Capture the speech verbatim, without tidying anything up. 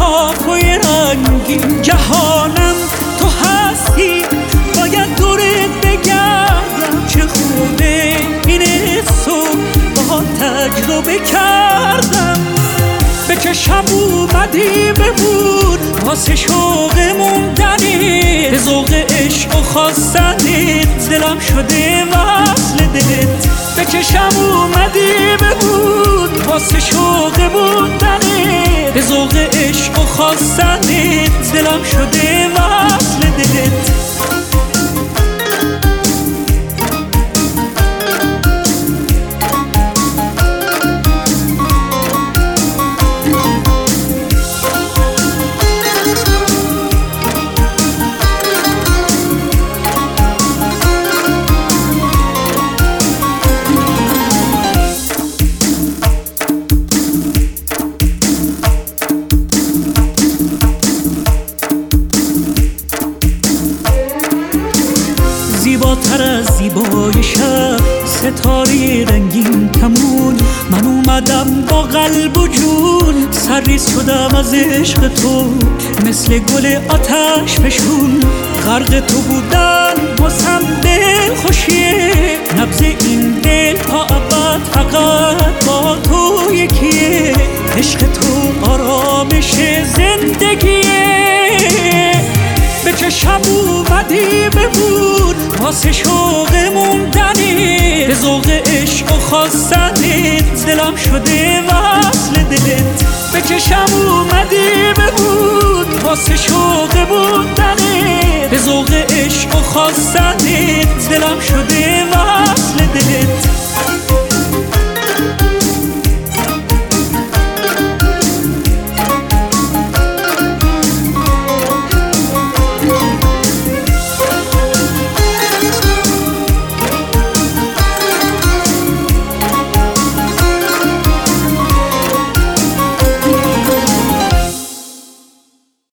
لحافای رنگین. جهانم تو هستی، باید دورت بگردم. چه خوبه این حسو با تجربه کردم. به چشم اومدی ببود واسه شوق موندنت، به ذوق عشق و خواستنت دلم شده وصل دلت. به چشم اومدی ببود واسه شوق موندنت، به ذوق عشق و خواستنت دلم شده وصل دلت. زیباتر از زیبای شب، ستاره رنگین کمون. من اومدم با قلب و جون، سرریز شدم از عشق تو مثل گل آتش فشون. غرق تو بودن واسم دل خوشیه، نبض این دل تا ابد فقط با تو یکیه. عشق تو آرامش زندگیه. به چشم اومدی ببود واسه شوق موندنت، به ذوق عشق و خواستنت دلم شده وصل دلت. به چشم اومدی ببود واسه شوق موندنت، به ذوق عشق و خواستنت دلم شده